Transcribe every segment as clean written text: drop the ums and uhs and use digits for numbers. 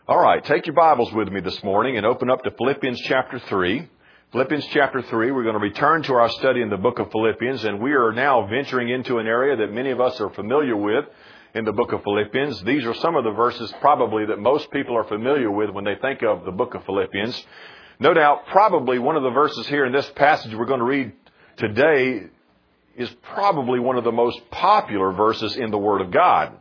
All right, take your Bibles with me this morning and open up to Philippians chapter 3. Philippians chapter 3, we're going to return to our study in the book of Philippians, and we are now venturing into an area that many of us are familiar with in the book of Philippians. These are some of the verses probably that most people are familiar with when they think of the book of Philippians. No doubt, probably one of the verses here in this passage we're going to read today is probably one of the most popular verses in the Word of God.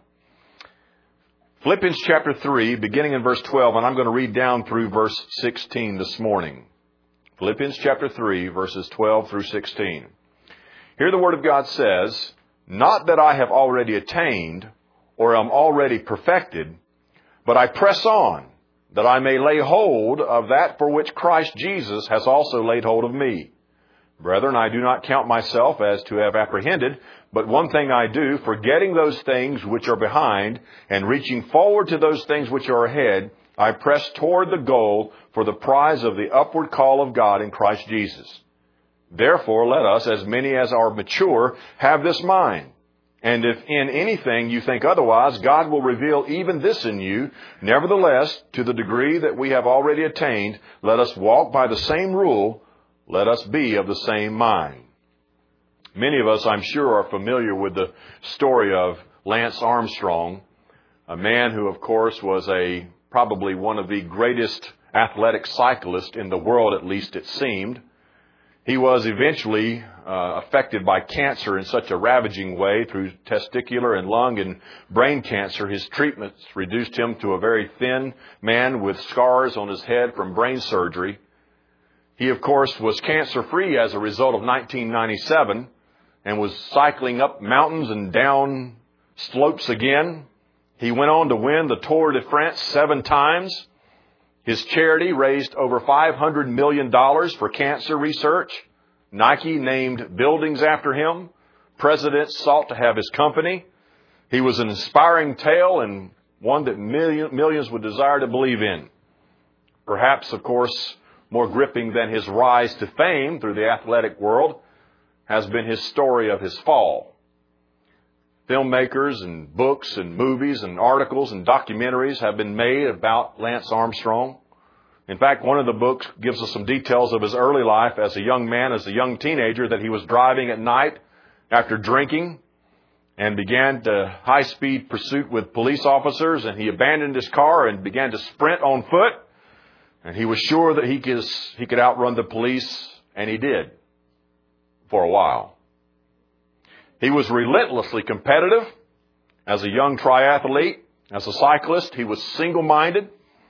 Philippians chapter 3, beginning in verse 12, and I'm going to read down through verse 16 this morning. Philippians chapter 3, verses 12 through 16. Here the Word of God says, "Not that I have already attained or am already perfected, but I press on, that I may lay hold of that for which Christ Jesus has also laid hold of me. Brethren, I do not count myself as to have apprehended, but one thing I do, forgetting those things which are behind, and reaching forward to those things which are ahead, I press toward the goal for the prize of the upward call of God in Christ Jesus. Therefore, let us, as many as are mature, have this mind. And if in anything you think otherwise, God will reveal even this in you. Nevertheless, to the degree that we have already attained, let us walk by the same rule. Let us be of the same mind." Many of us, I'm sure, are familiar with the story of Lance Armstrong, a man who, of course, was probably one of the greatest athletic cyclists in the world, at least it seemed. He was eventually affected by cancer in such a ravaging way through testicular and lung and brain cancer. His treatments reduced him to a very thin man with scars on his head from brain surgery. He, of course, was cancer-free as a result of 1997 and was cycling up mountains and down slopes again. He went on to win the Tour de France 7 times. His charity raised over $500 million for cancer research. Nike named buildings after him. Presidents sought to have his company. He was an inspiring tale and one that millions would desire to believe in. Perhaps, of course, more gripping than his rise to fame through the athletic world has been his story of his fall. Filmmakers and books and movies and articles and documentaries have been made about Lance Armstrong. In fact, one of the books gives us some details of his early life as a young man, as a young teenager, that he was driving at night after drinking and began a high-speed pursuit with police officers, and he abandoned his car and began to sprint on foot. And he was sure that he could outrun the police, and he did for a while. He was relentlessly competitive as a young triathlete. As a cyclist, he was single-minded.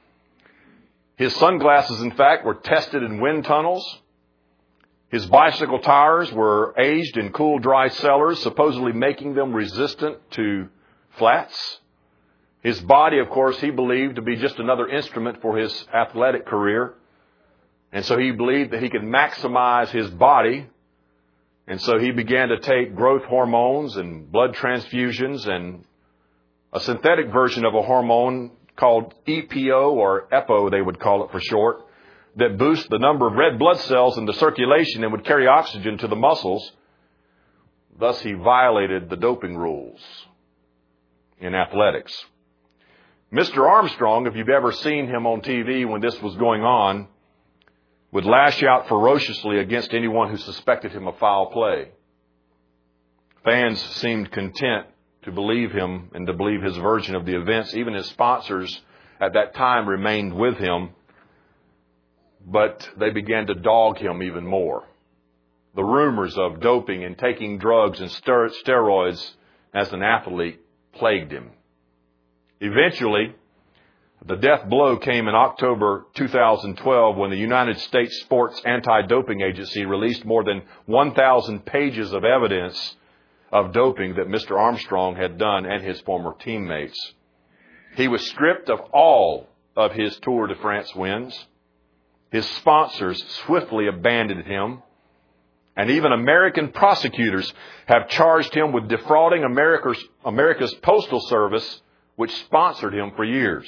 His sunglasses, in fact, were tested in wind tunnels. His bicycle tires were aged in cool, dry cellars, supposedly making them resistant to flats. His body, of course, he believed to be just another instrument for his athletic career. And so he believed that he could maximize his body. And so he began to take growth hormones and blood transfusions and a synthetic version of a hormone called EPO, or EPO they would call it for short, that boosts the number of red blood cells in the circulation and would carry oxygen to the muscles. Thus, he violated the doping rules in athletics. Mr. Armstrong, if you've ever seen him on TV when this was going on, would lash out ferociously against anyone who suspected him of foul play. Fans seemed content to believe him and to believe his version of the events. Even his sponsors at that time remained with him, but they began to dog him even more. The rumors of doping and taking drugs and steroids as an athlete plagued him. Eventually, the death blow came in October 2012 when the United States Sports Anti-Doping Agency released more than 1,000 pages of evidence of doping that Mr. Armstrong had done and his former teammates. He was stripped of all of his Tour de France wins. His sponsors swiftly abandoned him. And even American prosecutors have charged him with defrauding America's Postal Service, which sponsored him for years.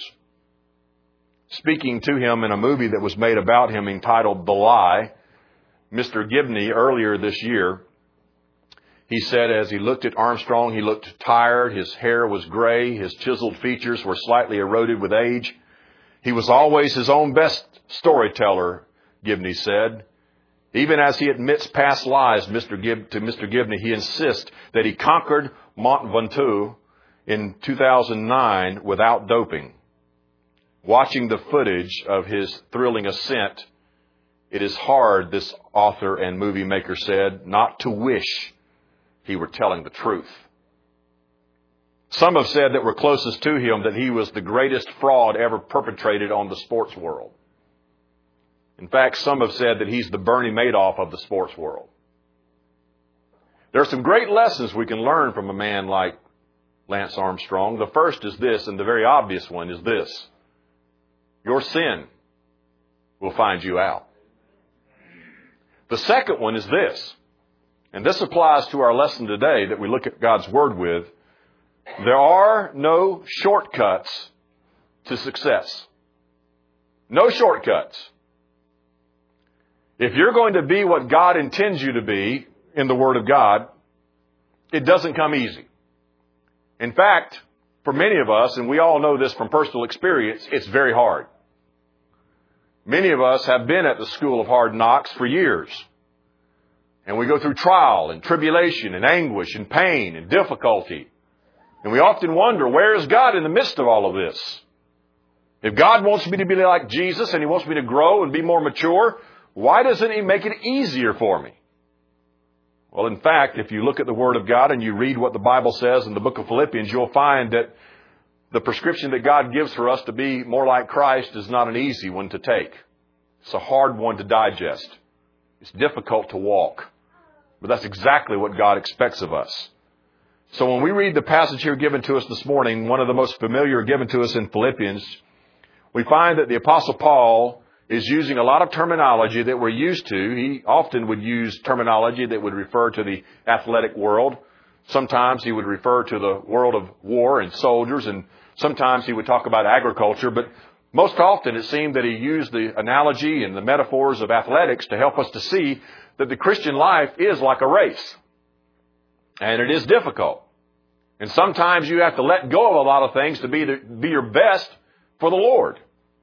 Speaking to him in a movie that was made about him entitled The Lie, Mr. Gibney, earlier this year, he said as he looked at Armstrong, he looked tired, his hair was gray, his chiseled features were slightly eroded with age. He was always his own best storyteller, Gibney said. Even as he admits past lies to Mr. Gibney, he insists that he conquered Mont Ventoux in 2009 without doping. Watching the footage of his thrilling ascent, it is hard, this author and movie maker said, not to wish he were telling the truth. Some have said that were closest to him that he was the greatest fraud ever perpetrated on the sports world. In fact, some have said that he's the Bernie Madoff of the sports world. There are some great lessons we can learn from a man like Lance Armstrong. The first is this, and the very obvious one is this. Your sin will find you out. The second one is this, and this applies to our lesson today that we look at God's Word with. There are no shortcuts to success. No shortcuts. If you're going to be what God intends you to be in the Word of God, it doesn't come easy. In fact, for many of us, and we all know this from personal experience, it's very hard. Many of us have been at the school of hard knocks for years. And we go through trial and tribulation and anguish and pain and difficulty. And we often wonder, where is God in the midst of all of this? If God wants me to be like Jesus and He wants me to grow and be more mature, why doesn't He make it easier for me? Well, in fact, if you look at the Word of God and you read what the Bible says in the book of Philippians, you'll find that the prescription that God gives for us to be more like Christ is not an easy one to take. It's a hard one to digest. It's difficult to walk. But that's exactly what God expects of us. So when we read the passage here given to us this morning, one of the most familiar given to us in Philippians, we find that the Apostle Paul is using a lot of terminology that we're used to. He often would use terminology that would refer to the athletic world. Sometimes he would refer to the world of war and soldiers, and sometimes he would talk about agriculture. But most often it seemed that he used the analogy and the metaphors of athletics to help us to see that the Christian life is like a race. And it is difficult. And sometimes you have to let go of a lot of things to be your best for the Lord.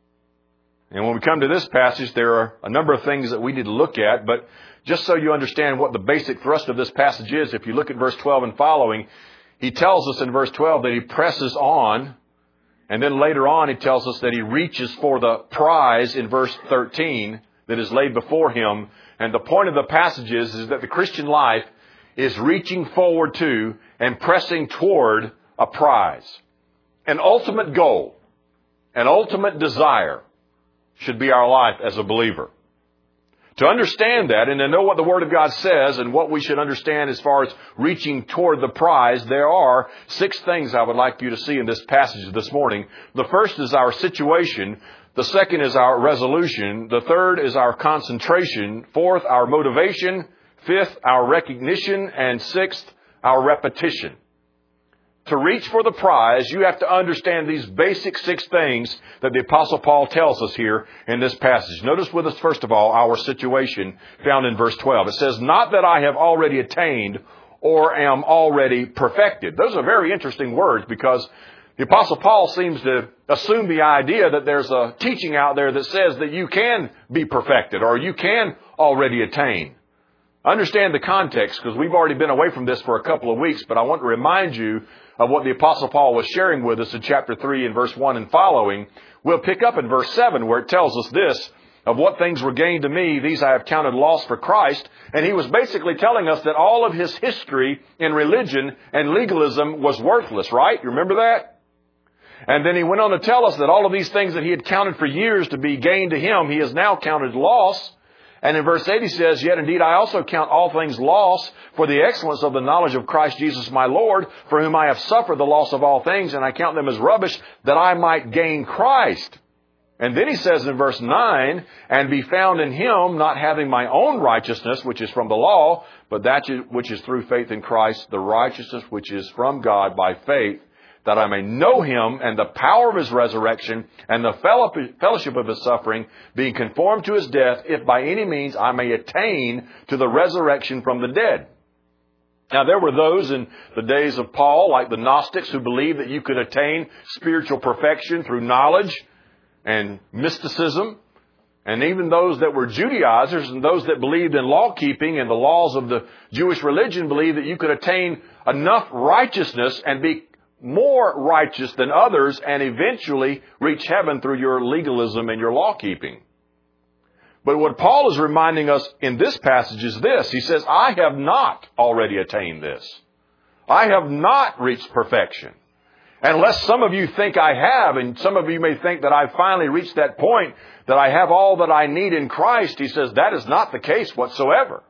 And when we come to this passage, there are a number of things that we need to look at. But just so you understand what the basic thrust of this passage is, if you look at verse 12 and following, he tells us in verse 12 that he presses on. And then later on, he tells us that he reaches for the prize in verse 13 that is laid before him. And the point of the passage is that the Christian life is reaching forward to and pressing toward a prize. An ultimate goal, an ultimate desire should be our life as a believer. To understand that and to know what the Word of God says and what we should understand as far as reaching toward the prize, there are 6 things I would like you to see in this passage this morning. The first is our situation. The second is our resolution. The third is our concentration. Fourth, our motivation. Fifth, our recognition. And sixth, our repetition. To reach for the prize, you have to understand these basic 6 things that the Apostle Paul tells us here in this passage. Notice with us, first of all, our situation found in verse 12. It says, not that I have already attained or am already perfected. Those are very interesting words because the Apostle Paul seems to assume the idea that there's a teaching out there that says that you can be perfected or you can already attain. Understand the context because we've already been away from this for a couple of weeks, but I want to remind you of what the Apostle Paul was sharing with us in chapter 3 and verse 1 and following. We'll pick up in verse 7 where it tells us this, of what things were gained to me, these I have counted loss for Christ. And he was basically telling us that all of his history in religion and legalism was worthless, right? You remember that? And then he went on to tell us that all of these things that he had counted for years to be gained to him, he has now counted loss. And in verse 8 he says, yet indeed I also count all things loss for the excellence of the knowledge of Christ Jesus my Lord, for whom I have suffered the loss of all things, and I count them as rubbish, that I might gain Christ. And then he says in verse 9, and be found in him, not having my own righteousness, which is from the law, but that which is through faith in Christ, the righteousness which is from God by faith, that I may know him and the power of his resurrection and the fellowship of his suffering, being conformed to his death, if by any means I may attain to the resurrection from the dead. Now, there were those in the days of Paul, like the Gnostics, who believed that you could attain spiritual perfection through knowledge. and mysticism. And even those that were Judaizers and those that believed in law keeping and the laws of the Jewish religion believed that you could attain enough righteousness and be more righteous than others and eventually reach heaven through your legalism and your law keeping. But what Paul is reminding us in this passage is this. He says, I have not already attained this. I have not reached perfection. Unless some of you think I have, and some of you may think that I've finally reached that point, that I have all that I need in Christ, he says that is not the case whatsoever.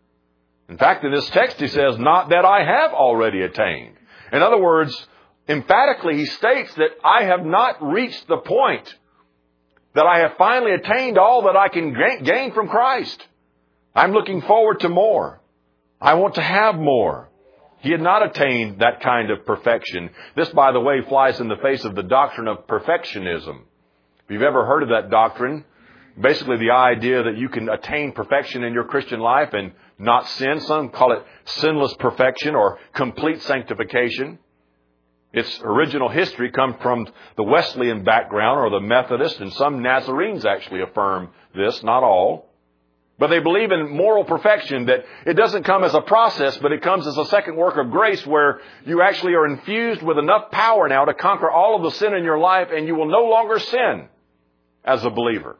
In fact, in this text he says, not that I have already attained. In other words, emphatically he states that I have not reached the point that I have finally attained all that I can gain from Christ. I'm looking forward to more. I want to have more. He had not attained that kind of perfection. This, by the way, flies in the face of the doctrine of perfectionism. If you've ever heard of that doctrine, basically the idea that you can attain perfection in your Christian life and not sin. Some call it sinless perfection or complete sanctification. Its original history comes from the Wesleyan background or the Methodist, and some Nazarenes actually affirm this, not all. But they believe in moral perfection, that it doesn't come as a process, but it comes as a second work of grace where you actually are infused with enough power now to conquer all of the sin in your life, and you will no longer sin as a believer.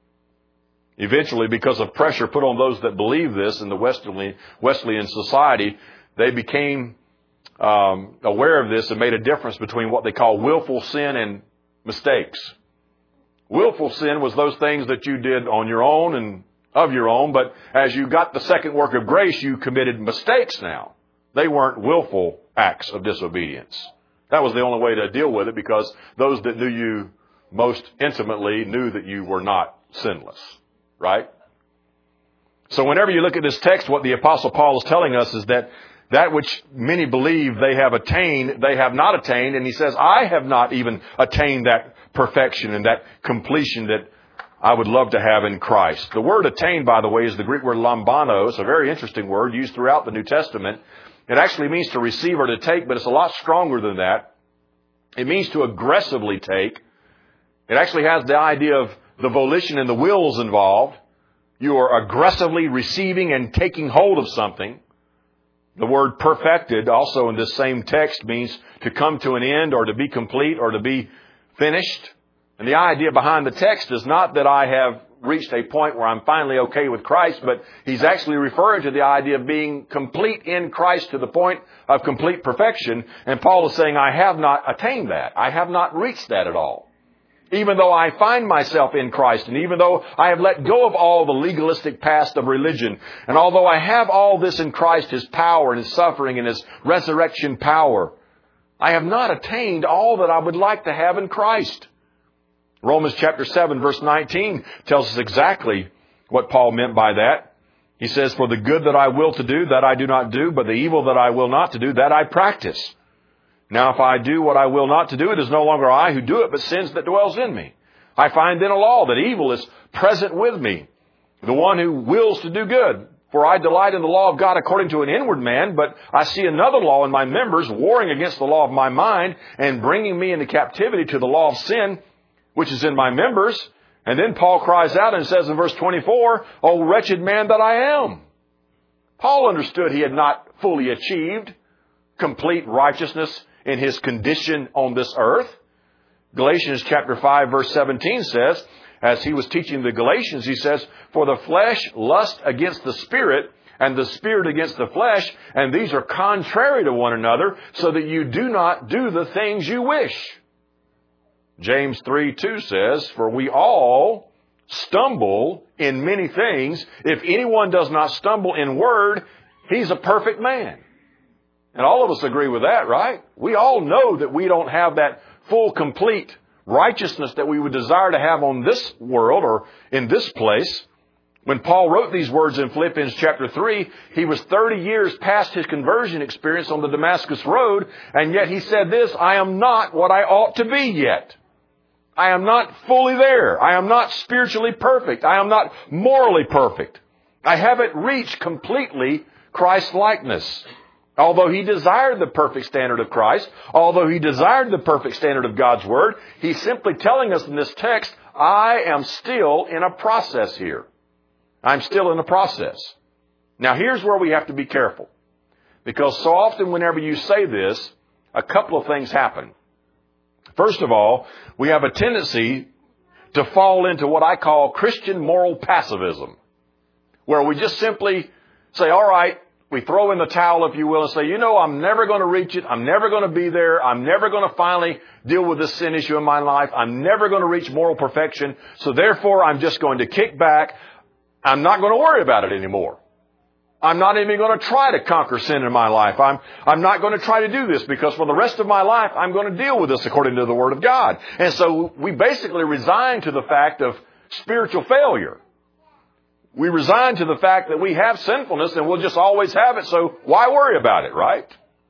Eventually, because of pressure put on those that believe this in the Wesleyan society, they became aware of this and made a difference between what they call willful sin and mistakes. Willful sin was those things that you did on your own and of your own, but as you got the second work of grace, you committed mistakes now. They weren't willful acts of disobedience. That was the only way to deal with it, because those that knew you most intimately knew that you were not sinless, right? So whenever you look at this text, what the Apostle Paul is telling us is that which many believe they have attained, they have not attained. And he says, I have not even attained that perfection and that completion that I would love to have in Christ. The word attain, by the way, is the Greek word lambano. It's a very interesting word used throughout the New Testament. It actually means to receive or to take, but it's a lot stronger than that. It means to aggressively take. It actually has the idea of the volition and the wills involved. You are aggressively receiving and taking hold of something. The word perfected also in this same text means to come to an end or to be complete or to be finished. And the idea behind the text is not that I have reached a point where I'm finally okay with Christ, but he's actually referring to the idea of being complete in Christ to the point of complete perfection. And Paul is saying, I have not attained that. I have not reached that at all. Even though I find myself in Christ, and even though I have let go of all the legalistic past of religion, and although I have all this in Christ, His power and His suffering and His resurrection power, I have not attained all that I would like to have in Christ. Romans chapter 7 verse 19 tells us exactly what Paul meant by that. He says, for the good that I will to do, that I do not do, but the evil that I will not to do, that I practice. Now if I do what I will not to do, it is no longer I who do it, but sins that dwells in me. I find then a law that evil is present with me, the one who wills to do good. For I delight in the law of God according to an inward man, but I see another law in my members, warring against the law of my mind, and bringing me into captivity to the law of sin, which is in my members. And then Paul cries out and says in verse 24, O wretched man that I am. Paul understood he had not fully achieved complete righteousness in his condition on this earth. Galatians chapter 5 verse 17 says, as he was teaching the Galatians, he says, for the flesh lusts against the Spirit, and the Spirit against the flesh, and these are contrary to one another, so that you do not do the things you wish. James 3:2 says, for we all stumble in many things. If anyone does not stumble in word, he's a perfect man. And all of us agree with that, right? We all know that we don't have that full, complete righteousness that we would desire to have on this world or in this place. When Paul wrote these words in Philippians chapter 3, he was 30 years past his conversion experience on the Damascus Road, and yet he said this, I am not what I ought to be yet. I am not fully there. I am not spiritually perfect. I am not morally perfect. I haven't reached completely Christ-likeness. Although he desired the perfect standard of Christ, although he desired the perfect standard of God's Word, he's simply telling us in this text, I am still in a process here. I'm still in a process. Now, here's where we have to be careful. Because so often whenever you say this, a couple of things happen. First of all, we have a tendency to fall into what I call Christian moral passivism, where we just simply say, all right, we throw in the towel, if you will, and say, I'm never going to reach it. I'm never going to be there. I'm never going to finally deal with this sin issue in my life. I'm never going to reach moral perfection. So therefore, I'm just going to kick back. I'm not going to worry about it anymore. I'm not even going to try to conquer sin in my life. I'm not going to try to do this because for the rest of my life, I'm going to deal with this according to the Word of God. And so we basically resign to the fact of spiritual failure. We resign to the fact that we have sinfulness and we'll just always have it, so why worry about it, right?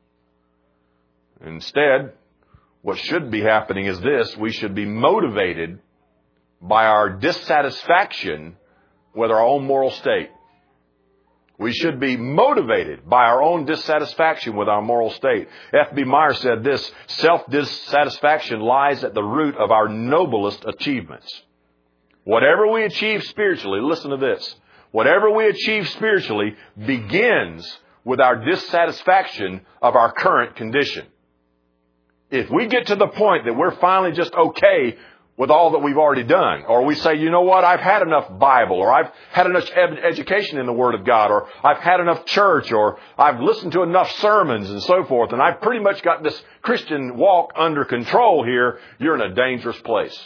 Instead, what should be happening is this: we should be motivated by our dissatisfaction with our own moral state. We should be motivated by our own dissatisfaction with our moral state. F.B. Meyer said this: self-dissatisfaction lies at the root of our noblest achievements. Whatever we achieve spiritually, listen to this, whatever we achieve spiritually begins with our dissatisfaction of our current condition. If we get to the point that we're finally just okay with all that we've already done, or we say, I've had enough Bible, or I've had enough education in the Word of God, or I've had enough church, or I've listened to enough sermons and so forth, and I've pretty much got this Christian walk under control here, you're in a dangerous place.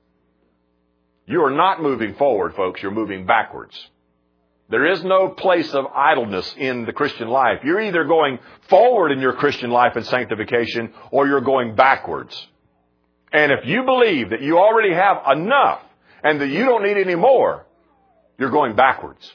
You are not moving forward, folks. You're moving backwards. There is no place of idleness in the Christian life. You're either going forward in your Christian life and sanctification, or you're going backwards. And if you believe that you already have enough and that you don't need any more, you're going backwards.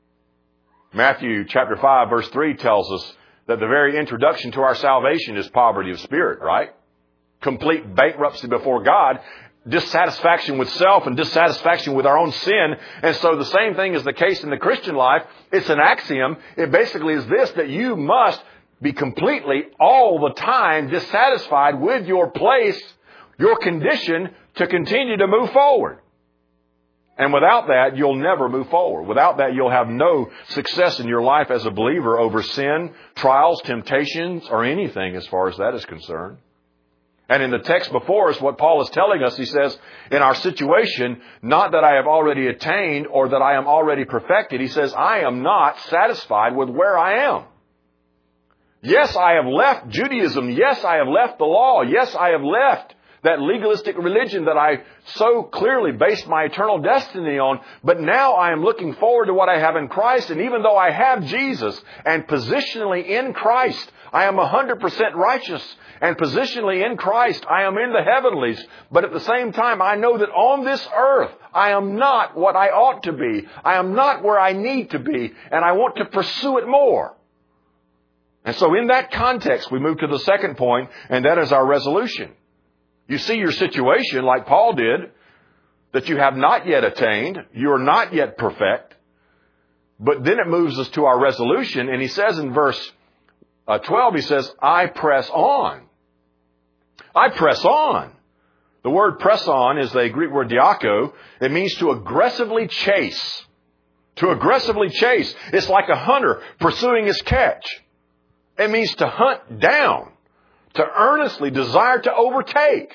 Matthew chapter 5 verse 3 tells us that the very introduction to our salvation is poverty of spirit, right? Complete bankruptcy before God, dissatisfaction with self and dissatisfaction with our own sin. And so the same thing is the case in the Christian life. It's an axiom. It basically is this, that you must be completely all the time dissatisfied with your place, your condition, to continue to move forward. And without that, you'll never move forward. Without that, you'll have no success in your life as a believer over sin, trials, temptations, or anything as far as that is concerned. And in the text before us, what Paul is telling us, he says, in our situation, not that I have already attained or that I am already perfected. He says, I am not satisfied with where I am. Yes, I have left Judaism. Yes, I have left the law. Yes, I have left that legalistic religion that I so clearly based my eternal destiny on. But now I am looking forward to what I have in Christ. And even though I have Jesus and positionally in Christ, I am 100% righteous. And positionally in Christ, I am in the heavenlies. But at the same time, I know that on this earth, I am not what I ought to be. I am not where I need to be. And I want to pursue it more. And so in that context, we move to the second point, and that is our resolution. You see your situation, like Paul did, that you have not yet attained. You are not yet perfect. But then it moves us to our resolution. And he says in verse 12, he says, I press on. I press on. The word press on is the Greek word diako. It means to aggressively chase. To aggressively chase. It's like a hunter pursuing his catch. It means to hunt down. To earnestly desire to overtake.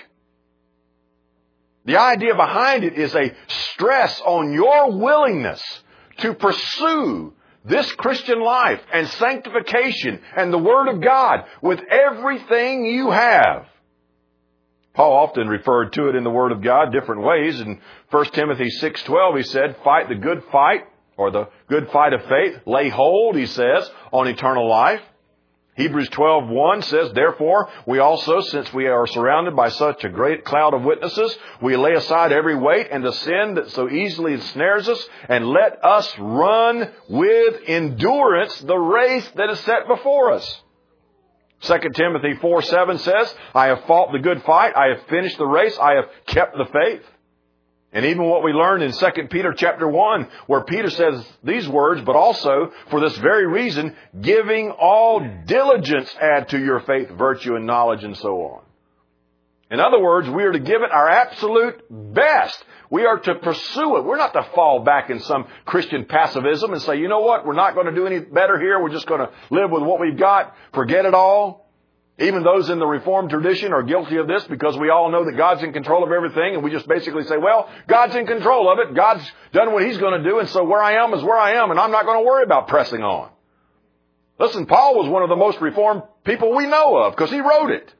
The idea behind it is a stress on your willingness to pursue this Christian life and sanctification and the Word of God with everything you have. Paul often referred to it in the Word of God different ways. In 1 Timothy 6:12, he said, fight the good fight, or the good fight of faith. Lay hold, he says, on eternal life. Hebrews 12:1 says, therefore, we also, since we are surrounded by such a great cloud of witnesses, we lay aside every weight and the sin that so easily ensnares us, and let us run with endurance the race that is set before us. 2 Timothy 4:7 says, I have fought the good fight, I have finished the race, I have kept the faith. And even what we learned in 2 Peter chapter 1, where Peter says these words, but also for this very reason, giving all diligence add to your faith, virtue, and knowledge, and so on. In other words, we are to give it our absolute best. We are to pursue it. We're not to fall back in some Christian passivism and say, you know what, we're not going to do any better here. We're just going to live with what we've got. Forget it all. Even those in the Reformed tradition are guilty of this because we all know that God's in control of everything, and we just basically say, well, God's in control of it. God's done what He's going to do, and so where I am is where I am, and I'm not going to worry about pressing on. Listen, Paul was one of the most Reformed people we know of because he wrote it.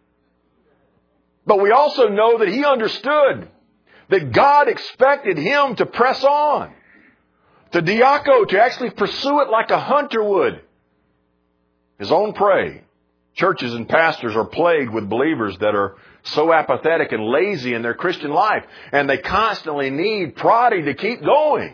But we also know that he understood that God expected him to press on, to diako, to actually pursue it like a hunter would his own prey. Churches and pastors are plagued with believers that are so apathetic and lazy in their Christian life, and they constantly need prodding to keep going.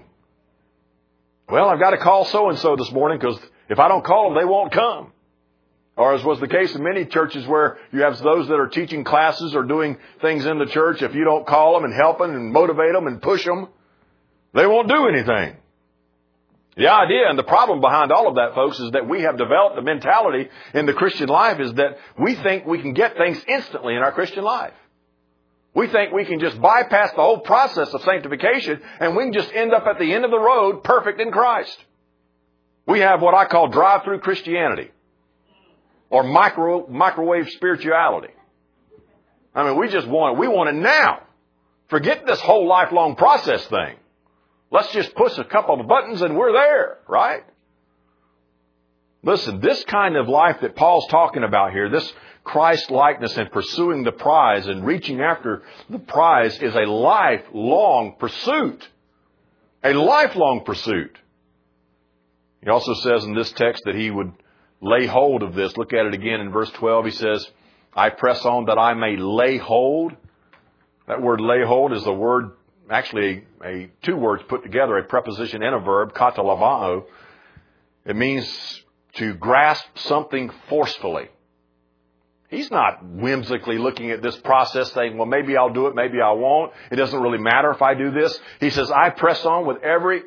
Well, I've got to call so-and-so this morning because if I don't call them, they won't come. Or as was the case in many churches where you have those that are teaching classes or doing things in the church, if you don't call them and help them and motivate them and push them, they won't do anything. The idea and the problem behind all of that, folks, is that we have developed a mentality in the Christian life is that we think we can get things instantly in our Christian life. We think we can just bypass the whole process of sanctification and we can just end up at the end of the road perfect in Christ. We have what I call drive-through Christianity or microwave spirituality. I mean, we want it now. Forget this whole lifelong process thing. Let's just push a couple of buttons and we're there, right? Listen, this kind of life that Paul's talking about here, this Christ-likeness and pursuing the prize and reaching after the prize is a lifelong pursuit. A lifelong pursuit. He also says in this text that he would lay hold of this. Look at it again in verse 12. He says, I press on that I may lay hold. That word lay hold is the word, actually two words put together, a preposition and a verb, katalavao. It means to grasp something forcefully. He's not whimsically looking at this process saying, well, maybe I'll do it, maybe I won't. It doesn't really matter if I do this. He says, I press on with every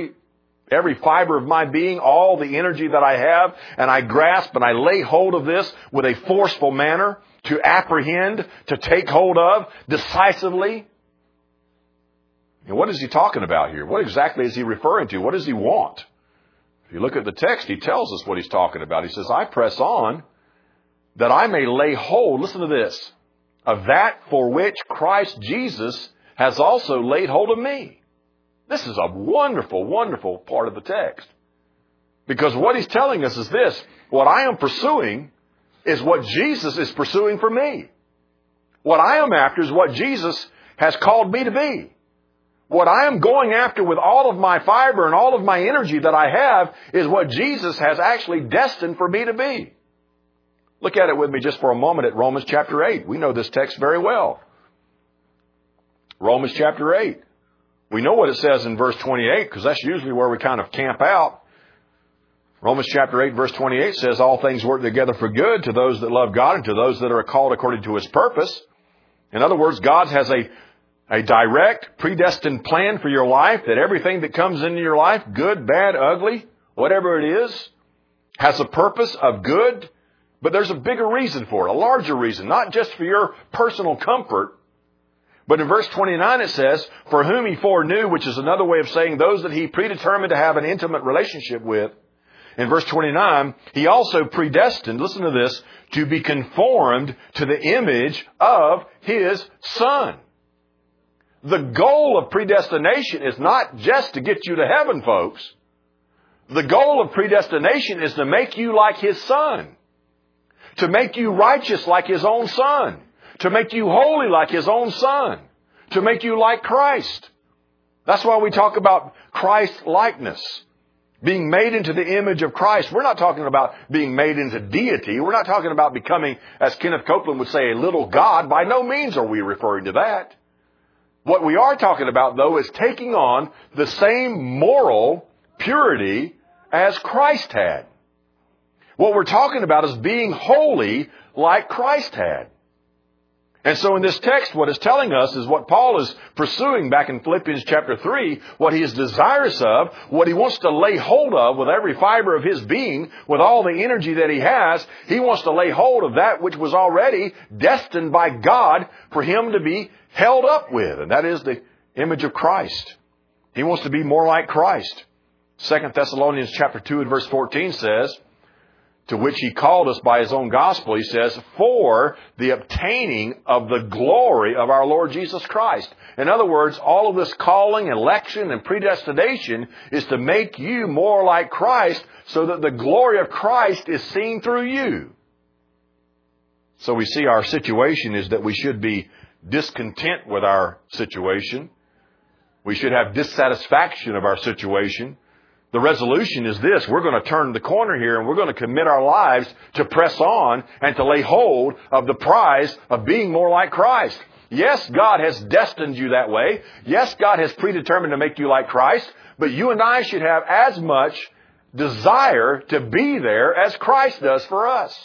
fiber of my being, all the energy that I have, and I grasp and I lay hold of this with a forceful manner to apprehend, to take hold of decisively. And what is he talking about here? What exactly is he referring to? What does he want? If you look at the text, he tells us what he's talking about. He says, I press on that I may lay hold, listen to this, of that for which Christ Jesus has also laid hold of me. This is a wonderful, wonderful part of the text. Because what he's telling us is this, what I am pursuing is what Jesus is pursuing for me. What I am after is what Jesus has called me to be. What I am going after with all of my fiber and all of my energy that I have is what Jesus has actually destined for me to be. Look at it with me just for a moment at Romans chapter 8. We know this text very well. Romans chapter 8. We know what it says in verse 28 because that's usually where we kind of camp out. Romans chapter 8 verse 28 says, all things work together for good to those that love God and to those that are called according to His purpose. In other words, God has a direct, predestined plan for your life, that everything that comes into your life, good, bad, ugly, whatever it is, has a purpose of good. But there's a bigger reason for it, a larger reason, not just for your personal comfort. But in verse 29 it says, for whom He foreknew, which is another way of saying those that He predetermined to have an intimate relationship with. In verse 29, He also predestined, listen to this, to be conformed to the image of His Son. The goal of predestination is not just to get you to heaven, folks. The goal of predestination is to make you like His Son. To make you righteous like His own Son. To make you holy like His own Son. To make you like Christ. That's why we talk about Christ-likeness. Being made into the image of Christ. We're not talking about being made into deity. We're not talking about becoming, as Kenneth Copeland would say, a little God. By no means are we referring to that. What we are talking about, though, is taking on the same moral purity as Christ had. What we're talking about is being holy like Christ had. And so in this text, what it's telling us is what Paul is pursuing back in Philippians chapter 3, what he is desirous of, what he wants to lay hold of with every fiber of his being, with all the energy that he has. He wants to lay hold of that which was already destined by God for him to be held up with, and that is the image of Christ. He wants to be more like Christ. 2 Thessalonians chapter 2 and verse 14 says, to which he called us by his own gospel, he says, for the obtaining of the glory of our Lord Jesus Christ. In other words, all of this calling, election, and predestination is to make you more like Christ so that the glory of Christ is seen through you. So we see our situation is that we should be discontent with our situation. We should have dissatisfaction of our situation. The resolution is this: we're going to turn the corner here and we're going to commit our lives to press on and to lay hold of the prize of being more like Christ. Yes, God has destined you that way. Yes, God has predetermined to make you like Christ. But you and I should have as much desire to be there as Christ does for us.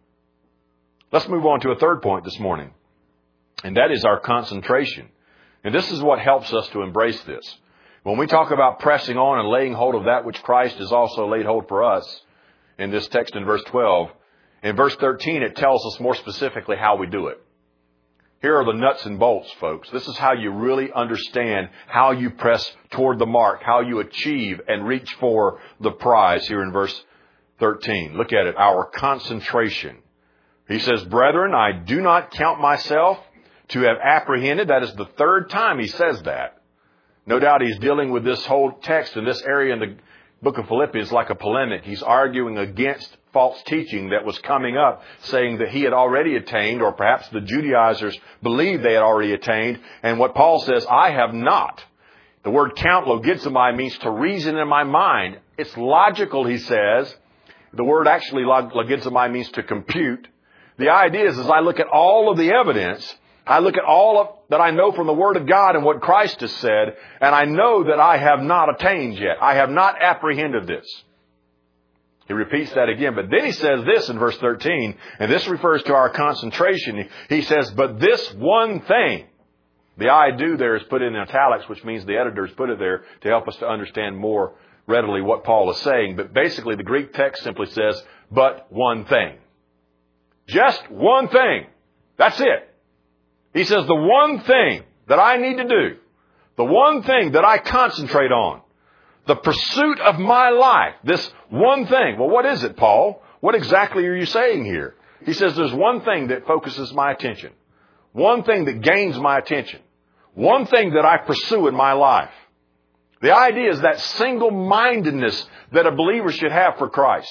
Let's move on to a third point this morning. And that is our concentration. And this is what helps us to embrace this. When we talk about pressing on and laying hold of that which Christ has also laid hold for us, in this text in verse 12, in verse 13 it tells us more specifically how we do it. Here are the nuts and bolts, folks. This is how you really understand how you press toward the mark, how you achieve and reach for the prize here in verse 13. Look at it, our concentration. He says, brethren, I do not count myself to have apprehended. That is the third time he says that. No doubt he's dealing with this whole text in this area in the book of Philippians like a polemic. He's arguing against false teaching that was coming up, saying that he had already attained, or perhaps the Judaizers believed they had already attained. And what Paul says, I have not. The word count, logizomai, means to reason in my mind. It's logical, he says. The word actually, logizomai, means to compute. The idea is, as I look at all of the evidence, I look at all of that I know from the Word of God and what Christ has said, and I know that I have not attained yet. I have not apprehended this. He repeats that again, but then he says this in verse 13, and this refers to our concentration. He says, but this one thing, the I do there is put in italics, which means the editors put it there to help us to understand more readily what Paul is saying. But basically the Greek text simply says, but one thing. Just one thing. That's it. He says the one thing that I need to do, the one thing that I concentrate on, the pursuit of my life, this one thing. Well, what is it, Paul? What exactly are you saying here? He says there's one thing that focuses my attention, one thing that gains my attention, one thing that I pursue in my life. The idea is that single-mindedness that a believer should have for Christ.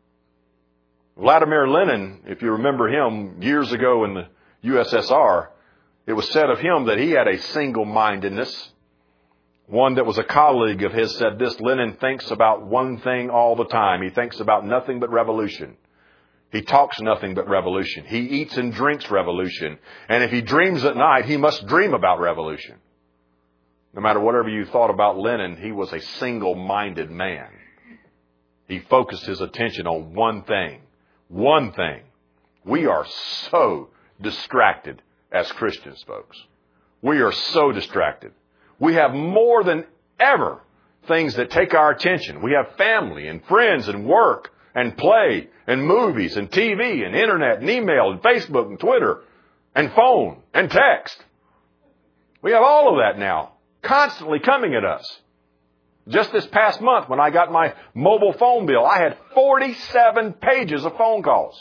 Vladimir Lenin, if you remember him years ago in the USSR, it was said of him that he had a single-mindedness. One that was a colleague of his said this: Lenin thinks about one thing all the time. He thinks about nothing but revolution. He talks nothing but revolution. He eats and drinks revolution. And if he dreams at night, he must dream about revolution. No matter whatever you thought about Lenin, he was a single-minded man. He focused his attention on one thing. One thing. We are so distracted as Christians, folks. We are so distracted. We have more than ever things that take our attention. We have family and friends and work and play and movies and TV and internet and email and Facebook and Twitter and phone and text. We have all of that now constantly coming at us. Just this past month when I got my mobile phone bill, I had 47 pages of phone calls.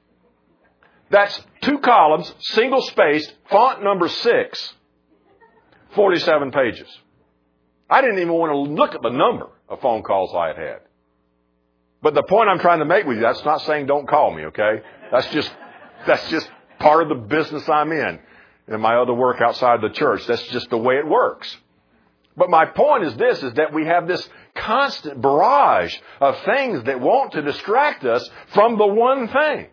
That's 2 columns, single-spaced, font number 6, 47 pages. I didn't even want to look at the number of phone calls I had had. But the point I'm trying to make with you, that's not saying don't call me, okay? That's just part of the business I'm in my other work outside the church. That's just the way it works. But my point is this, is that we have this constant barrage of things that want to distract us from the one thing.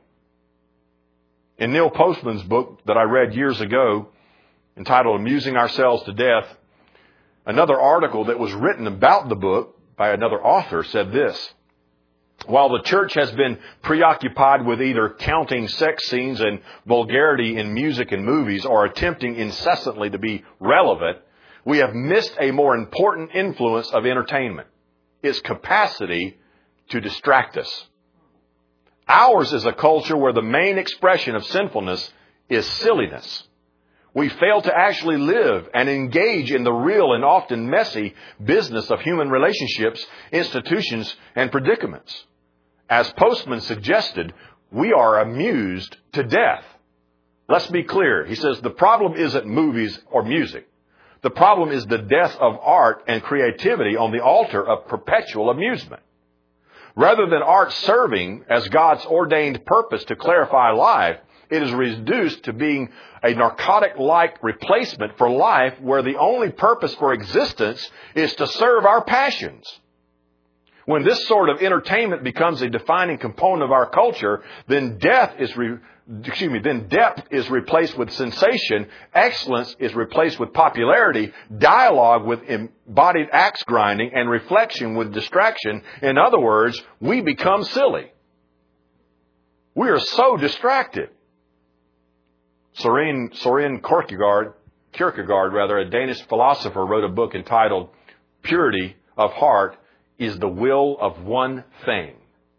In Neil Postman's book that I read years ago, entitled Amusing Ourselves to Death, another article that was written about the book by another author said this: While the church has been preoccupied with either counting sex scenes and vulgarity in music and movies or attempting incessantly to be relevant, we have missed a more important influence of entertainment, its capacity to distract us. Ours is a culture where the main expression of sinfulness is silliness. We fail to actually live and engage in the real and often messy business of human relationships, institutions, and predicaments. As Postman suggested, we are amused to death. Let's be clear. He says the problem isn't movies or music. The problem is the death of art and creativity on the altar of perpetual amusement. Rather than art serving as God's ordained purpose to clarify life, it is reduced to being a narcotic-like replacement for life where the only purpose for existence is to serve our passions. When this sort of entertainment becomes a defining component of our culture, then depth is replaced with sensation, excellence is replaced with popularity, dialogue with embodied axe grinding, and reflection with distraction. In other words, we become silly. We are so distracted. Soren Kierkegaard, a Danish philosopher, wrote a book entitled Purity of Heart is the Will of One Thing.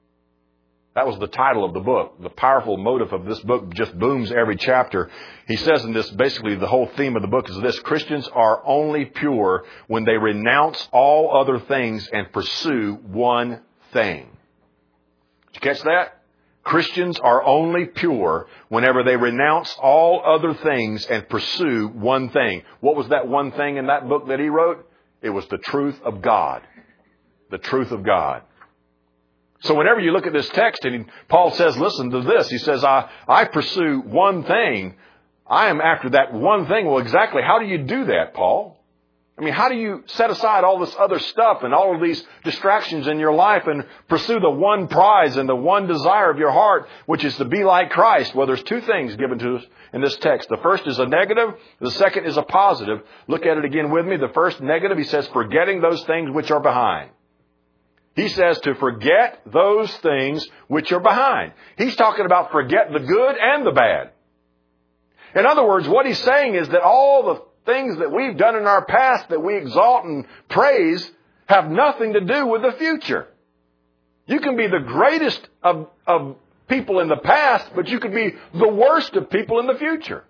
That was the title of the book. The powerful motive of this book just booms every chapter. He says in this, basically the whole theme of the book is this: Christians are only pure when they renounce all other things and pursue one thing. Did you catch that? Christians are only pure whenever they renounce all other things and pursue one thing. What was that one thing in that book that he wrote? It was the truth of God. The truth of God. So whenever you look at this text and Paul says, listen to this, he says, I pursue one thing. I am after that one thing. Well, exactly how do you do that, Paul? I mean, how do you set aside all this other stuff and all of these distractions in your life and pursue the one prize and the one desire of your heart, which is to be like Christ? Well, there's two things given to us in this text. The first is a negative. The second is a positive. Look at it again with me. The first negative, he says, forgetting those things which are behind. He says to forget those things which are behind. He's talking about forget the good and the bad. In other words, what he's saying is that all the things that we've done in our past that we exalt and praise have nothing to do with the future. You can be the greatest of people in the past, but you could be the worst of people in the future.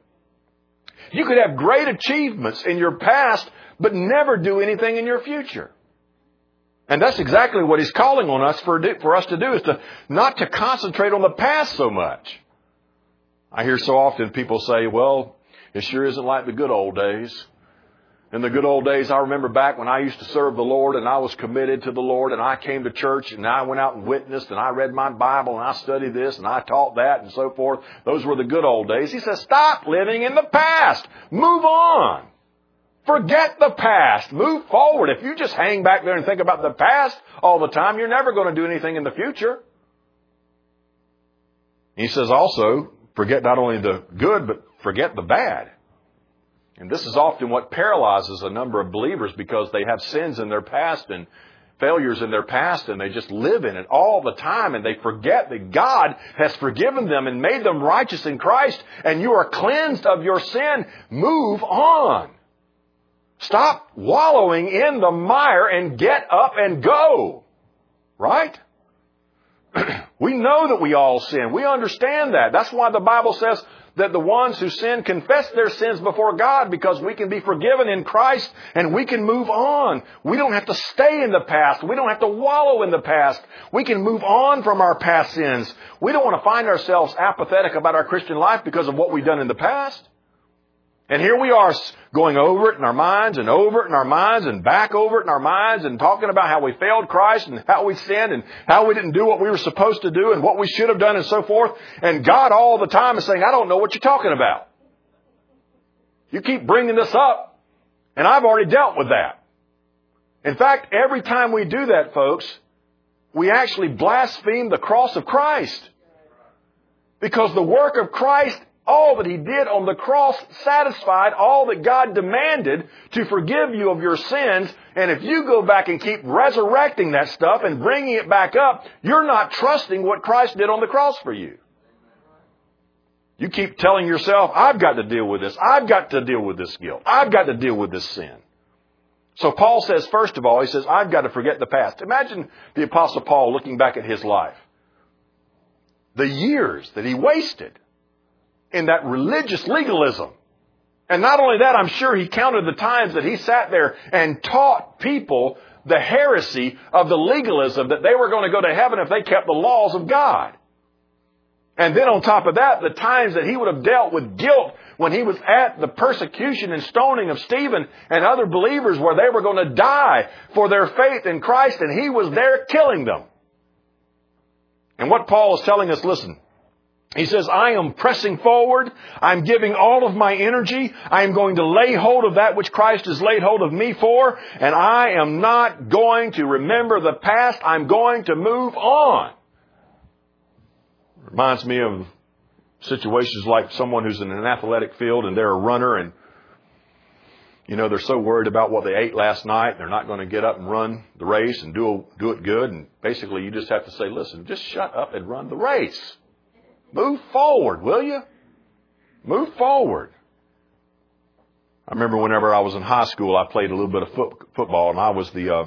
You could have great achievements in your past, but never do anything in your future. And that's exactly what he's calling on us for us to do, is to not to concentrate on the past so much. I hear so often people say, well, it sure isn't like the good old days. In the good old days, I remember back when I used to serve the Lord and I was committed to the Lord and I came to church and I went out and witnessed and I read my Bible and I studied this and I taught that and so forth. Those were the good old days. He says, stop living in the past. Move on. Forget the past. Move forward. If you just hang back there and think about the past all the time, you're never going to do anything in the future. He says also, forget not only the good, but forget the bad. And this is often what paralyzes a number of believers, because they have sins in their past and failures in their past, and they just live in it all the time, and they forget that God has forgiven them and made them righteous in Christ, and you are cleansed of your sin. Move on. Stop wallowing in the mire and get up and go. Right? We know that we all sin. We understand that. That's why the Bible says that the ones who sin confess their sins before God, because we can be forgiven in Christ and we can move on. We don't have to stay in the past. We don't have to wallow in the past. We can move on from our past sins. We don't want to find ourselves apathetic about our Christian life because of what we've done in the past. And here we are going over it in our minds and over it in our minds and back over it in our minds and talking about how we failed Christ and how we sinned and how we didn't do what we were supposed to do and what we should have done and so forth. And God all the time is saying, I don't know what you're talking about. You keep bringing this up, and I've already dealt with that. In fact, every time we do that, folks, we actually blaspheme the cross of Christ. Because the work of Christ All that He did on the cross satisfied all that God demanded to forgive you of your sins. And if you go back and keep resurrecting that stuff and bringing it back up, you're not trusting what Christ did on the cross for you. You keep telling yourself, I've got to deal with this. I've got to deal with this guilt. I've got to deal with this sin. So Paul says, first of all, he says, I've got to forget the past. Imagine the Apostle Paul looking back at his life. The years that he wasted in that religious legalism. And not only that, I'm sure he counted the times that he sat there and taught people the heresy of the legalism that they were going to go to heaven if they kept the laws of God. And then on top of that, the times that he would have dealt with guilt when he was at the persecution and stoning of Stephen and other believers where they were going to die for their faith in Christ, and he was there killing them. And what Paul is telling us, listen, he says, I am pressing forward. I'm giving all of my energy. I am going to lay hold of that which Christ has laid hold of me for, and I am not going to remember the past. I'm going to move on. Reminds me of situations like someone who's in an athletic field and they're a runner and, you know, they're so worried about what they ate last night. They're not going to get up and run the race and do it good. And basically you just have to say, listen, just shut up and run the race. Move forward, will you? Move forward. I remember whenever I was in high school, I played a little bit of football, and I was the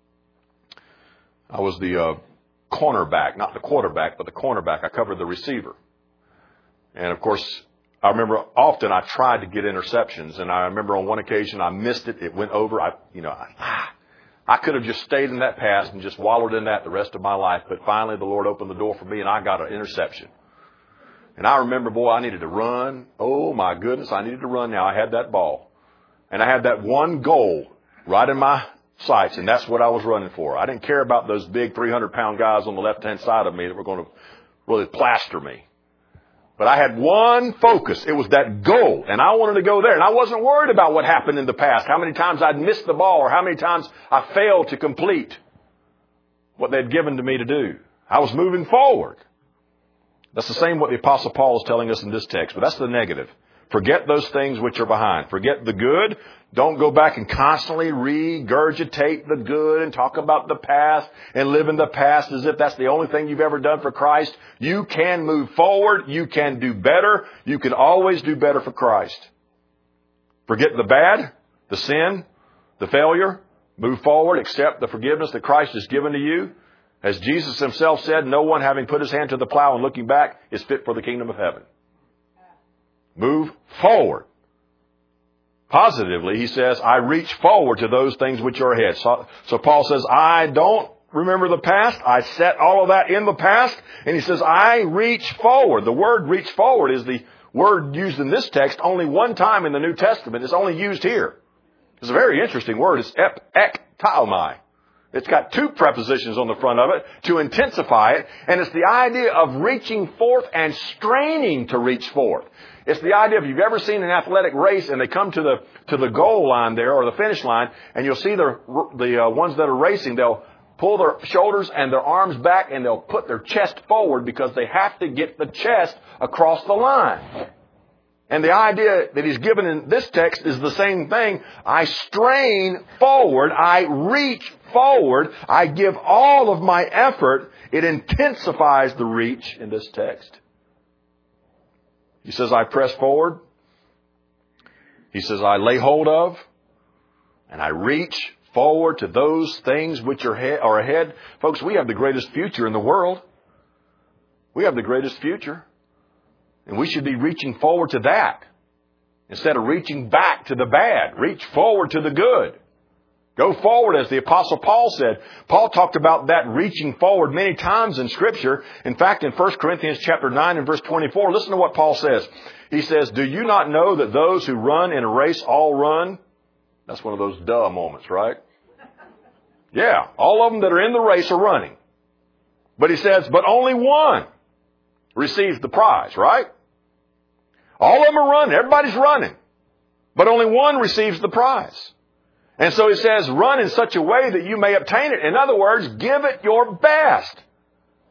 cornerback, not the quarterback, but the cornerback. I covered the receiver. And of course, I remember often I tried to get interceptions, and I remember on one occasion I missed it. It went over. I could have just stayed in that pass and just wallowed in that the rest of my life. But finally the Lord opened the door for me and I got an interception. And I remember, boy, I needed to run. Oh my goodness, I needed to run now. I had that ball. And I had that one goal right in my sights, and that's what I was running for. I didn't care about those big 300-pound guys on the left-hand side of me that were going to really plaster me. But I had one focus. It was that goal, and I wanted to go there. And I wasn't worried about what happened in the past, how many times I'd missed the ball or how many times I failed to complete what they'd given to me to do. I was moving forward. That's the same what the Apostle Paul is telling us in this text, but that's the negative. Forget those things which are behind. Forget the good. Don't go back and constantly regurgitate the good and talk about the past and live in the past as if that's the only thing you've ever done for Christ. You can move forward. You can do better. You can always do better for Christ. Forget the bad, the sin, the failure. Move forward. Accept the forgiveness that Christ has given to you. As Jesus himself said, no one having put his hand to the plow and looking back is fit for the kingdom of heaven. Move forward. Positively, he says, I reach forward to those things which are ahead. So Paul says, I don't remember the past. I set all of that in the past. And he says, I reach forward. The word reach forward is the word used in this text only one time in the New Testament. It's only used here. It's a very interesting word. It's ektaomai. It's got two prepositions on the front of it to intensify it. And it's the idea of reaching forth and straining to reach forth. It's the idea, if you've ever seen an athletic race and they come to the goal line there or the finish line, and you'll see the ones that are racing, they'll pull their shoulders and their arms back and they'll put their chest forward because they have to get the chest across the line. And the idea that he's given in this text is the same thing. I strain forward. I reach forward. I give all of my effort. It intensifies the reach in this text. He says, I press forward. He says, I lay hold of. And I reach forward to those things which are ahead. Folks, we have the greatest future in the world. We have the greatest future. And we should be reaching forward to that. Instead of reaching back to the bad. Reach forward to the good. Go forward, as the Apostle Paul said. Paul talked about that reaching forward many times in Scripture. In fact, in 1 Corinthians chapter 9 and verse 24, listen to what Paul says. He says, do you not know that those who run in a race all run? That's one of those duh moments, right? Yeah, all of them that are in the race are running. But he says, but only one receives the prize, right? All of them are running. Everybody's running. But only one receives the prize. And so he says, run in such a way that you may obtain it. In other words, give it your best.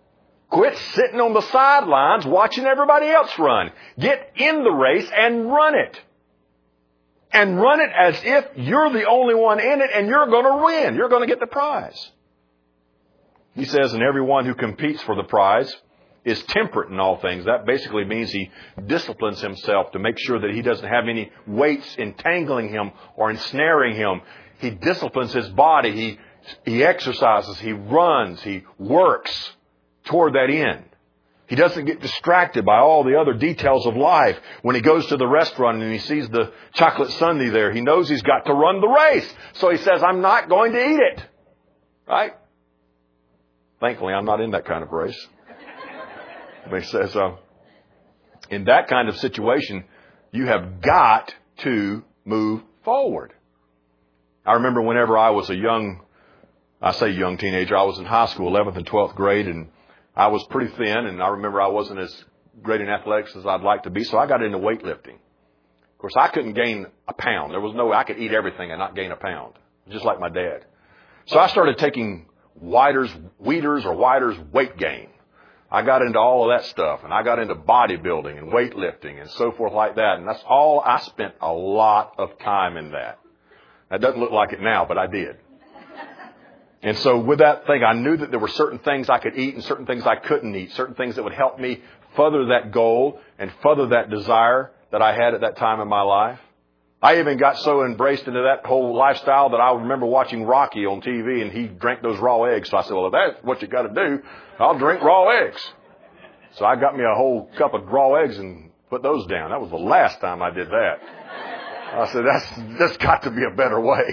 Quit sitting on the sidelines watching everybody else run. Get in the race and run it. And run it as if you're the only one in it and you're going to win. You're going to get the prize. He says, and everyone who competes for the prize is temperate in all things. That basically means he disciplines himself to make sure that he doesn't have any weights entangling him or ensnaring him. He disciplines his body. He exercises. He runs. He works toward that end. He doesn't get distracted by all the other details of life. When he goes to the restaurant and he sees the chocolate sundae there, he knows he's got to run the race. So he says, I'm not going to eat it. Right? Thankfully, I'm not in that kind of race. But he says, in that kind of situation, you have got to move forward. I remember whenever I was a young teenager, I was in high school, 11th and 12th grade, and I was pretty thin, and I remember I wasn't as great in athletics as I'd like to be, so I got into weightlifting. Of course, I couldn't gain a pound. There was no way I could eat everything and not gain a pound, just like my dad. So I started taking Weider's weight gain. I got into all of that stuff, and I got into bodybuilding and weightlifting and so forth like that, and that's all. I spent a lot of time in that. That doesn't look like it now, but I did. And so with that thing, I knew that there were certain things I could eat and certain things I couldn't eat, certain things that would help me further that goal and further that desire that I had at that time in my life. I even got so embraced into that whole lifestyle that I remember watching Rocky on TV, and he drank those raw eggs. So I said, well, if that's what you got to do, I'll drink raw eggs. So I got me a whole cup of raw eggs and put those down. That was the last time I did that. I said, that's got to be a better way.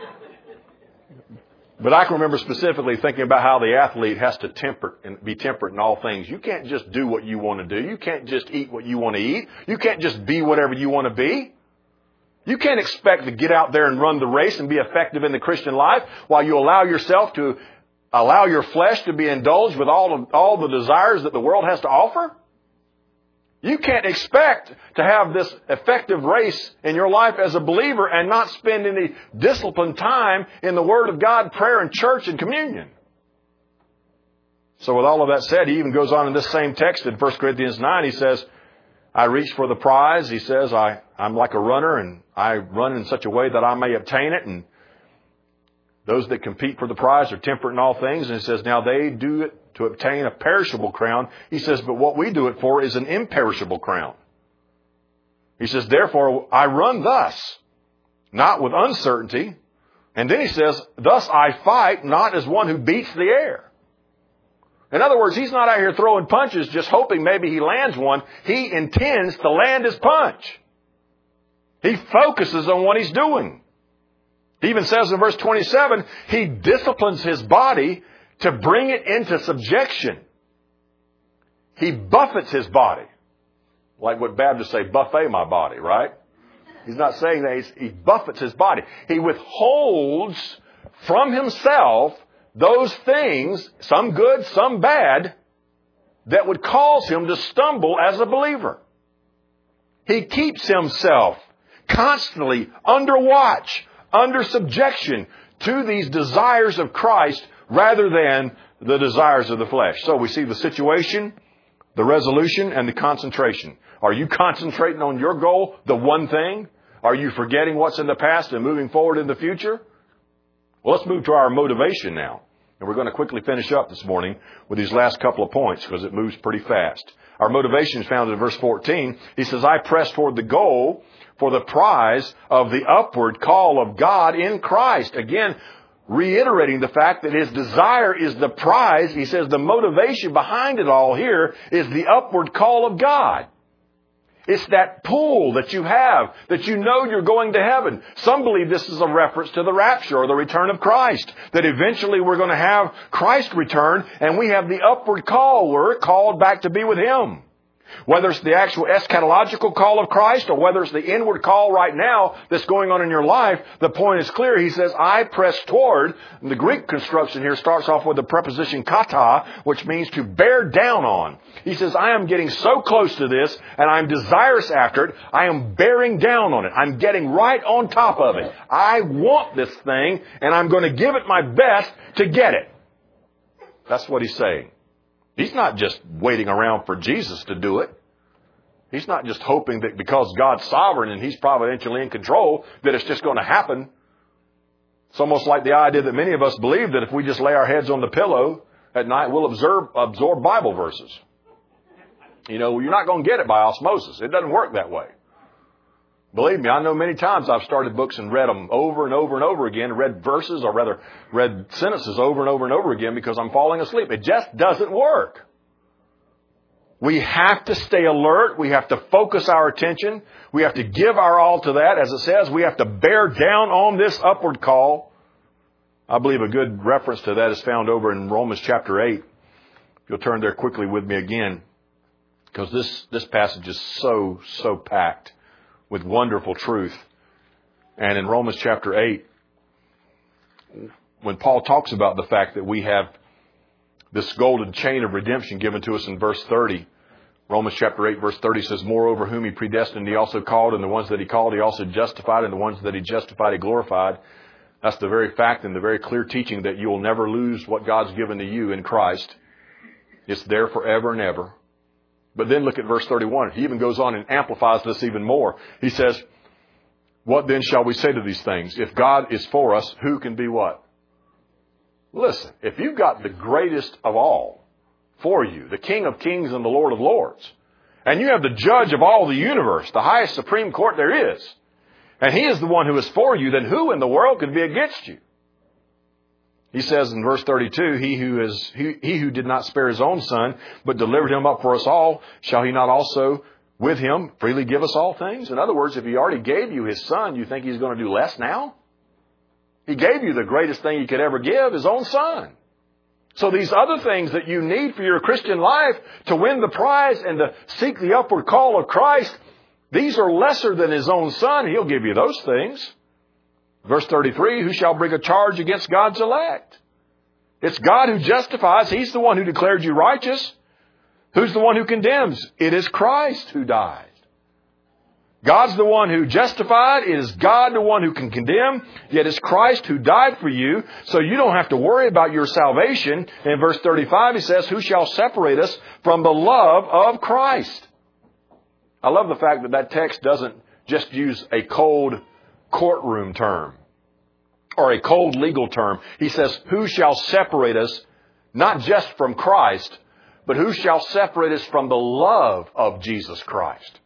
But I can remember specifically thinking about how the athlete has to be temperate in all things. You can't just do what you want to do. You can't just eat what you want to eat. You can't just be whatever you want to be. You can't expect to get out there and run the race and be effective in the Christian life while you allow your flesh to be indulged with all the desires that the world has to offer. You can't expect to have this effective race in your life as a believer and not spend any disciplined time in the Word of God, prayer and church and communion. So with all of that said, he even goes on in this same text in 1 Corinthians 9. He says, I reach for the prize. He says, I'm like a runner and I run in such a way that I may obtain it. And those that compete for the prize are temperate in all things. And he says, now they do it to obtain a perishable crown. He says, but what we do it for is an imperishable crown. He says, therefore, I run thus, not with uncertainty. And then he says, thus I fight, not as one who beats the air. In other words, he's not out here throwing punches just hoping maybe he lands one. He intends to land his punch. He focuses on what he's doing. He even says in verse 27, he disciplines his body to bring it into subjection. He buffets his body. Like what Baptists say, buffet my body, right? He's not saying that. He buffets his body. He withholds from himself those things, some good, some bad, that would cause him to stumble as a believer. He keeps himself constantly under watch, under subjection to these desires of Christ rather than the desires of the flesh. So we see the situation, the resolution, and the concentration. Are you concentrating on your goal, the one thing? Are you forgetting what's in the past and moving forward in the future? Well, let's move to our motivation now. And we're going to quickly finish up this morning with these last couple of points because it moves pretty fast. Our motivation is found in verse 14. He says, I press toward the goal for the prize of the upward call of God in Christ. Again, reiterating the fact that his desire is the prize. He says the motivation behind it all here is the upward call of God. It's that pull that you have, that you know you're going to heaven. Some believe this is a reference to the rapture or the return of Christ, that eventually we're going to have Christ return and we have the upward call. We're called back to be with him. Whether it's the actual eschatological call of Christ or whether it's the inward call right now that's going on in your life, the point is clear. He says, I press toward. And the Greek construction here starts off with the preposition kata, which means to bear down on. He says, I am getting so close to this and I'm desirous after it. I am bearing down on it. I'm getting right on top of it. I want this thing and I'm going to give it my best to get it. That's what he's saying. He's not just waiting around for Jesus to do it. He's not just hoping that because God's sovereign and He's providentially in control, that it's just going to happen. It's almost like the idea that many of us believe that if we just lay our heads on the pillow at night, we'll absorb Bible verses. You know, you're not going to get it by osmosis. It doesn't work that way. Believe me, I know many times I've started books and read them over and over and over again, read verses, or rather read sentences over and over and over again because I'm falling asleep. It just doesn't work. We have to stay alert. We have to focus our attention. We have to give our all to that. As it says, we have to bear down on this upward call. I believe a good reference to that is found over in Romans chapter 8. If you'll turn there quickly with me again, because this passage is so packed with wonderful truth. And in Romans chapter 8, when Paul talks about the fact that we have this golden chain of redemption given to us in verse 30, Romans chapter 8, verse 30 says, moreover, whom He predestined, He also called, and the ones that He called, He also justified, and the ones that He justified, He glorified. That's the very fact and the very clear teaching that you will never lose what God's given to you in Christ. It's there forever and ever. But then look at verse 31. He even goes on and amplifies this even more. He says, what then shall we say to these things? If God is for us, who can be what? Listen, if you've got the greatest of all for you, the King of kings and the Lord of lords, and you have the judge of all the universe, the highest supreme court there is, and He is the one who is for you, then who in the world can be against you? He says in verse 32, he who did not spare His own Son, but delivered Him up for us all, shall He not also with Him freely give us all things? In other words, if He already gave you His Son, you think He's going to do less now? He gave you the greatest thing He could ever give, His own Son. So these other things that you need for your Christian life to win the prize and to seek the upward call of Christ, these are lesser than His own Son. He'll give you those things. Verse 33, who shall bring a charge against God's elect? It's God who justifies. He's the one who declared you righteous. Who's the one who condemns? It is Christ who died. God's the one who justified. It is God the one who can condemn. Yet it's Christ who died for you. So you don't have to worry about your salvation. In verse 35, He says, who shall separate us from the love of Christ? I love the fact that that text doesn't just use a cold courtroom term or a cold legal term. He says, who shall separate us, not just from Christ, but who shall separate us from the love of Jesus Christ?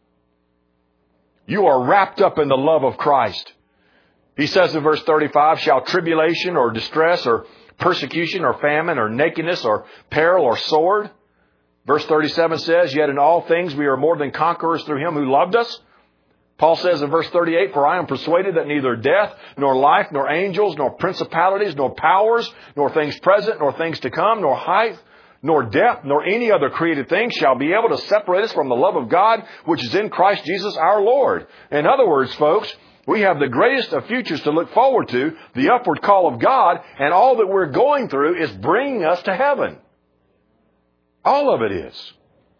You are wrapped up in the love of Christ. He says in verse 35, shall tribulation or distress or persecution or famine or nakedness or peril or sword? Verse 37 says, yet in all things we are more than conquerors through Him who loved us. Paul says in verse 38, for I am persuaded that neither death, nor life, nor angels, nor principalities, nor powers, nor things present, nor things to come, nor height, nor depth, nor any other created thing shall be able to separate us from the love of God, which is in Christ Jesus our Lord. In other words, folks, we have the greatest of futures to look forward to, the upward call of God, and all that we're going through is bringing us to heaven. All of it is.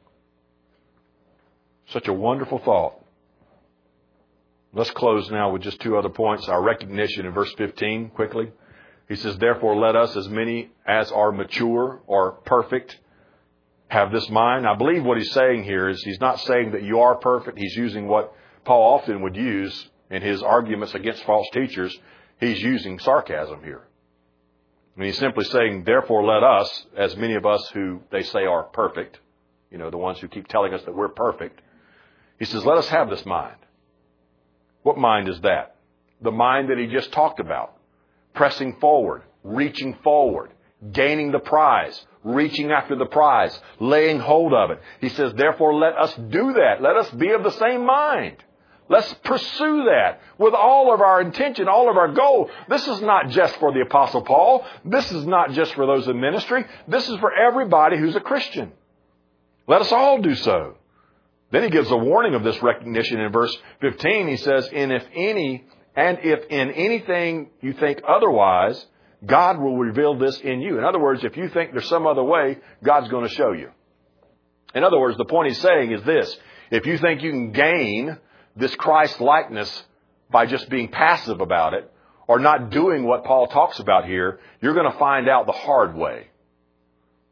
Such a wonderful thought. Let's close now with just two other points. Our recognition in verse 15, quickly. He says, therefore let us, as many as are mature or perfect, have this mind. I believe what he's saying here is he's not saying that you are perfect. He's using what Paul often would use in his arguments against false teachers. He's using sarcasm here. And he's simply saying, therefore let us, as many of us who they say are perfect, you know, the ones who keep telling us that we're perfect. He says, let us have this mind. What mind is that? The mind that he just talked about. Pressing forward, reaching forward, gaining the prize, reaching after the prize, laying hold of it. He says, therefore, let us do that. Let us be of the same mind. Let's pursue that with all of our intention, all of our goal. This is not just for the Apostle Paul. This is not just for those in ministry. This is for everybody who's a Christian. Let us all do so. Then he gives a warning of this recognition in verse 15. He says, and if in anything you think otherwise, God will reveal this in you. In other words, if you think there's some other way, God's going to show you. In other words, the point he's saying is this. If you think you can gain this Christ likeness by just being passive about it or not doing what Paul talks about here, you're going to find out the hard way.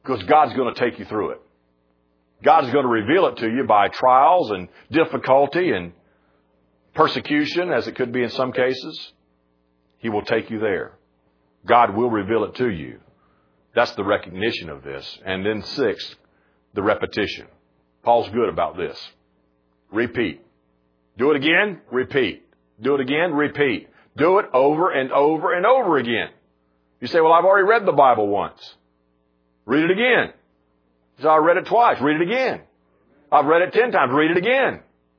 Because God's going to take you through it. God's going to reveal it to you by trials and difficulty and persecution, as it could be in some cases. He will take you there. God will reveal it to you. That's the recognition of this. And then sixth, the repetition. Paul's good about this. Repeat. Do it again, repeat. Do it again, repeat. Do it over and over and over again. You say, well, I've already read the Bible once. Read it again. So I read it twice. Read it again. I've read it 10 times. Read it again.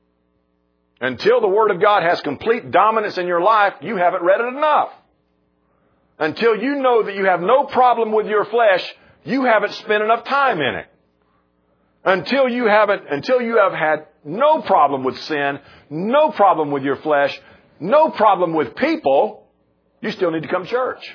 Until the Word of God has complete dominance in your life, you haven't read it enough. Until you know that you have no problem with your flesh, you haven't spent enough time in it. Until you have had no problem with sin, no problem with your flesh, no problem with people, you still need to come to church.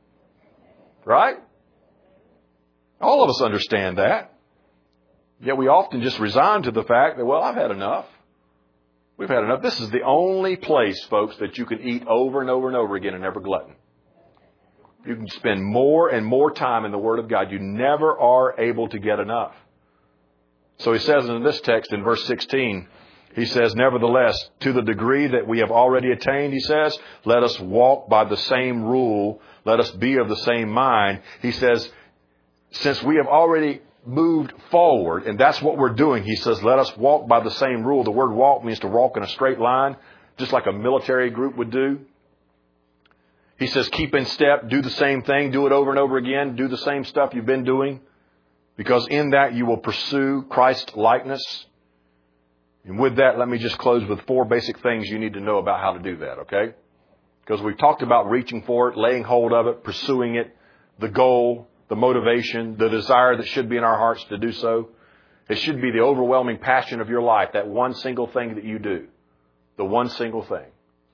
Right? All of us understand that. Yet we often just resign to the fact that, well, I've had enough. We've had enough. This is the only place, folks, that you can eat over and over and over again and never glutton. You can spend more and more time in the Word of God. You never are able to get enough. So he says in this text in verse 16, he says, nevertheless, to the degree that we have already attained, he says, let us walk by the same rule. Let us be of the same mind. He says, since we have already moved forward, and that's what we're doing, he says, let us walk by the same rule. The word walk means to walk in a straight line, just like a military group would do. He says, keep in step, do the same thing, do it over and over again, do the same stuff you've been doing, because in that you will pursue Christ likeness. And with that, let me just close with 4 basic things you need to know about how to do that, okay? Because we've talked about reaching for it, laying hold of it, pursuing it, the goal, the motivation, the desire that should be in our hearts to do so. It should be the overwhelming passion of your life, that one single thing that you do. The one single thing.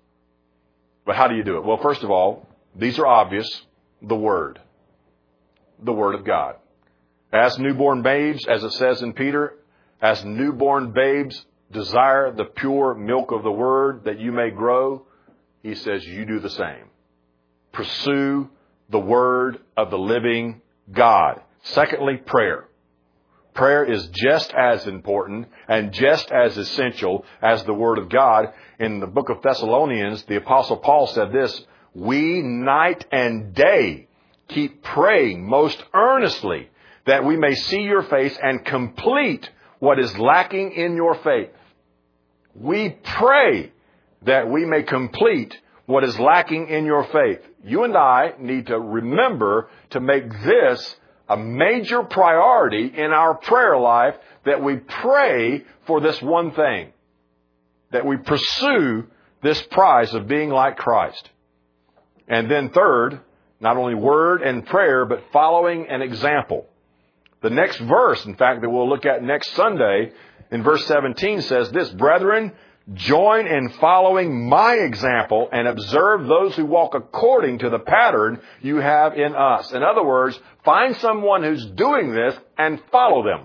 But how do you do it? Well, first of all, these are obvious. The Word. The Word of God. As newborn babes, as it says in Peter, as newborn babes desire the pure milk of the Word that you may grow, he says you do the same. Pursue the Word of the living God. Secondly, prayer. Prayer is just as important and just as essential as the Word of God. In the book of Thessalonians, the Apostle Paul said this, we night and day keep praying most earnestly that we may see your face and complete what is lacking in your faith. We pray that we may complete what is lacking in your faith. You and I need to remember to make this a major priority in our prayer life, that we pray for this one thing, that we pursue this prize of being like Christ. And then third, not only word and prayer, but following an example. The next verse, in fact, that we'll look at next Sunday, in verse 17 says this, brethren, join in following my example and observe those who walk according to the pattern you have in us. In other words, find someone who's doing this and follow them.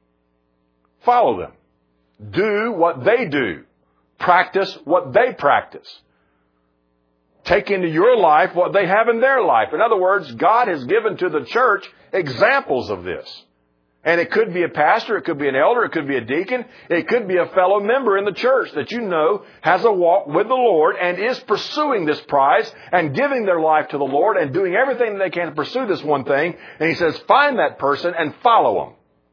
Follow them. Do what they do. Practice what they practice. Take into your life what they have in their life. In other words, God has given to the church examples of this. And it could be a pastor, it could be an elder, it could be a deacon, it could be a fellow member in the church that you know has a walk with the Lord and is pursuing this prize and giving their life to the Lord and doing everything they can to pursue this one thing. And he says, find that person and follow them.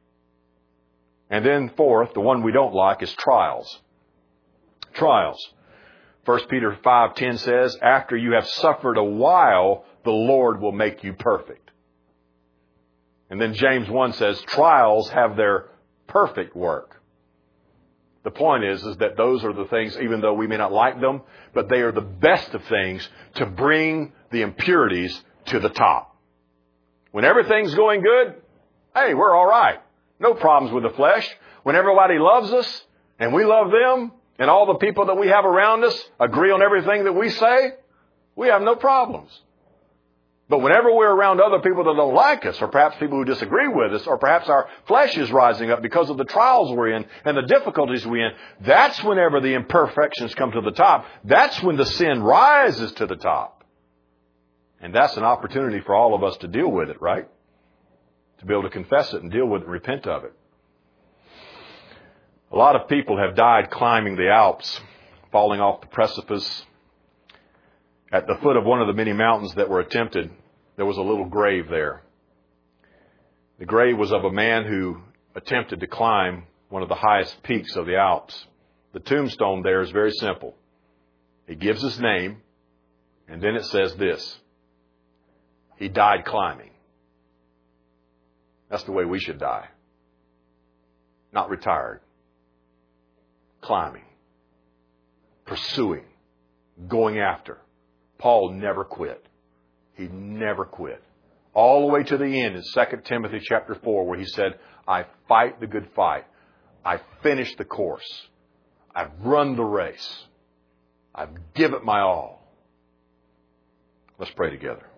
And then fourth, the one we don't like is trials. Trials. 1 Peter 5:10 says, after you have suffered a while, the Lord will make you perfect. And then James 1 says, trials have their perfect work. The point is that those are the things, even though we may not like them, but they are the best of things to bring the impurities to the top. When everything's going good, hey, we're all right. No problems with the flesh. When everybody loves us and we love them and all the people that we have around us agree on everything that we say, we have no problems. But whenever we're around other people that don't like us, or perhaps people who disagree with us, or perhaps our flesh is rising up because of the trials we're in and the difficulties we're in, that's whenever the imperfections come to the top. That's when the sin rises to the top. And that's an opportunity for all of us to deal with it, right? to be able to confess it and deal with it and repent of it. A lot of people have died climbing the Alps, falling off the precipice. At the foot of one of the many mountains that were attempted, there was a little grave there. The grave was of a man who attempted to climb one of the highest peaks of the Alps. The tombstone there is very simple. He gives his name, and then it says this: he died climbing. That's the way we should die. Not retired. Climbing. Pursuing. Going after. Paul never quit. He never quit. All the way to the end in 2 Timothy chapter 4, where he said, I fight the good fight. I finished the course. I've run the race. I've given it my all. Let's pray together.